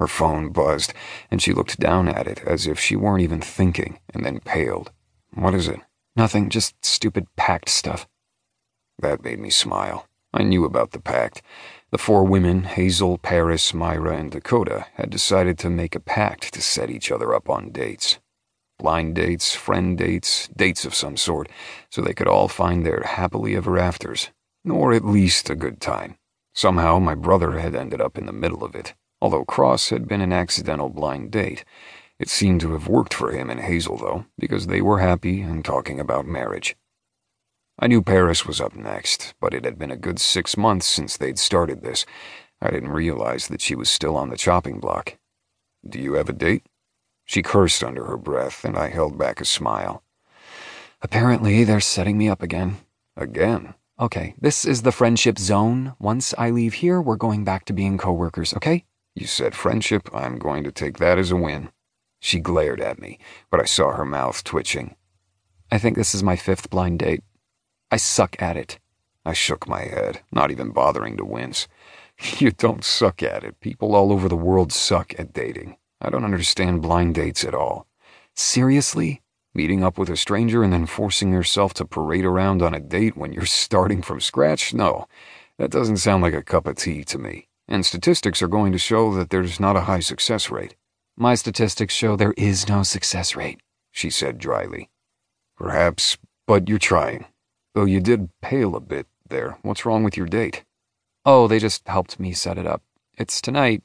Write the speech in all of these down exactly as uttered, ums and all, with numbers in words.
Her phone buzzed, and she looked down at it as if she weren't even thinking, and then paled. "What is it?" "Nothing, just stupid pact stuff." That made me smile. I knew about the pact. The four women, Hazel, Paris, Myra, and Dakota, had decided to make a pact to set each other up on dates. Blind dates, friend dates, dates of some sort, so they could all find their happily ever afters, or at least a good time. Somehow my brother had ended up in the middle of it. Although Cross had been an accidental blind date, it seemed to have worked for him and Hazel, though, because they were happy and talking about marriage. I knew Paris was up next, but it had been a good six months since they'd started this. I didn't realize that she was still on the chopping block. "Do you have a date?" She cursed under her breath, and I held back a smile. "Apparently they're setting me up again." "Again?" "Okay, this is the friendship zone. Once I leave here, we're going back to being co-workers, okay?" "You said friendship. I'm going to take that as a win." She glared at me, but I saw her mouth twitching. "I think this is my fifth blind date. I suck at it." I shook my head, not even bothering to wince. "You don't suck at it. People all over the world suck at dating. I don't understand blind dates at all." "Seriously? Meeting up with a stranger and then forcing yourself to parade around on a date when you're starting from scratch? No, that doesn't sound like a cup of tea to me. And statistics are going to show that there's not a high success rate." "My statistics show there is no success rate," she said dryly. "Perhaps, but you're trying. Though you did pale a bit there. What's wrong with your date?" "Oh, they just helped me set it up. It's tonight.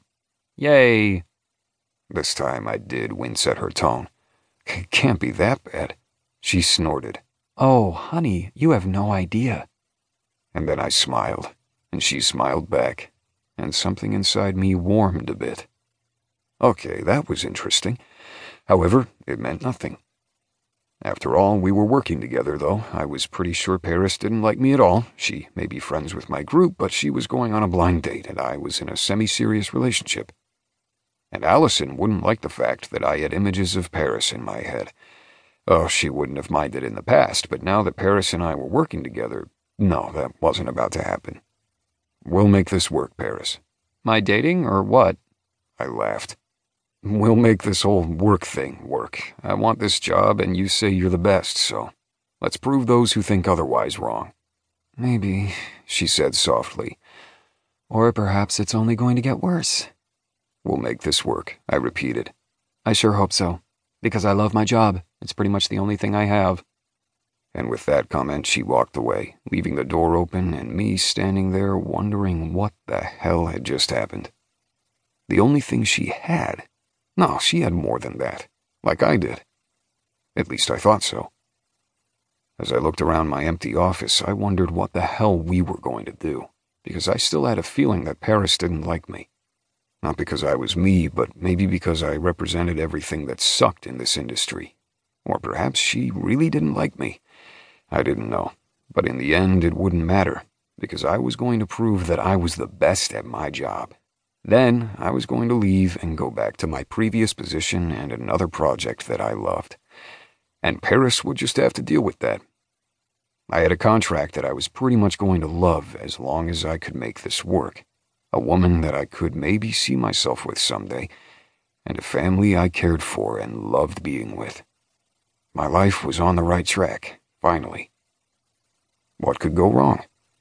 Yay." This time I did wince at her tone. "It can't be that bad." She snorted. "Oh, honey, you have no idea." And then I smiled, and she smiled back, and something inside me warmed a bit. Okay, that was interesting. However, it meant nothing. After all, we were working together, though. I was pretty sure Paris didn't like me at all. She may be friends with my group, but she was going on a blind date, and I was in a semi-serious relationship. And Allison wouldn't like the fact that I had images of Paris in my head. Oh, she wouldn't have minded in the past, but now that Paris and I were working together, no, that wasn't about to happen. "We'll make this work, Paris." "My dating, or what?" I laughed. "We'll make this whole work thing work. I want this job, and you say you're the best, so let's prove those who think otherwise wrong." "Maybe," she said softly. "Or perhaps it's only going to get worse." "We'll make this work," I repeated. "I sure hope so, because I love my job. It's pretty much the only thing I have." And with that comment, she walked away, leaving the door open and me standing there wondering what the hell had just happened. The only thing she had? No, she had more than that, like I did. At least I thought so. As I looked around my empty office, I wondered what the hell we were going to do, because I still had a feeling that Paris didn't like me. Not because I was me, but maybe because I represented everything that sucked in this industry. Or perhaps she really didn't like me. I didn't know, but in the end it wouldn't matter, because I was going to prove that I was the best at my job. Then I was going to leave and go back to my previous position and another project that I loved. And Paris would just have to deal with that. I had a contract that I was pretty much going to love as long as I could make this work. A woman that I could maybe see myself with someday, and a family I cared for and loved being with. My life was on the right track, finally. What could go wrong?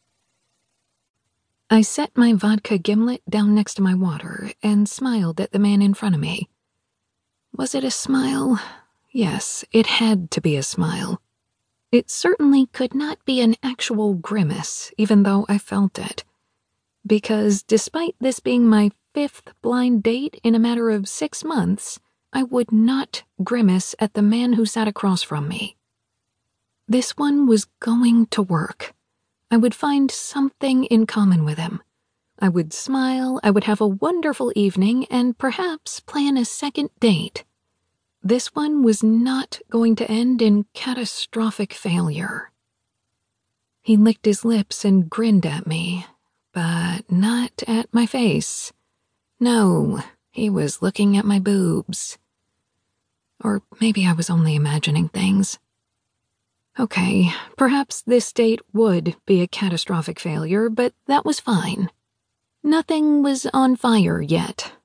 I set my vodka gimlet down next to my water and smiled at the man in front of me. Was it a smile? Yes, it had to be a smile. It certainly could not be an actual grimace, even though I felt it. Because despite this being my fifth blind date in a matter of six months, I would not grimace at the man who sat across from me. This one was going to work. I would find something in common with him. I would smile, I would have a wonderful evening, and perhaps plan a second date. This one was not going to end in catastrophic failure. He licked his lips and grinned at me, but not at my face. No, he was looking at my boobs. Or maybe I was only imagining things. Okay, perhaps this date would be a catastrophic failure, but that was fine. Nothing was on fire yet,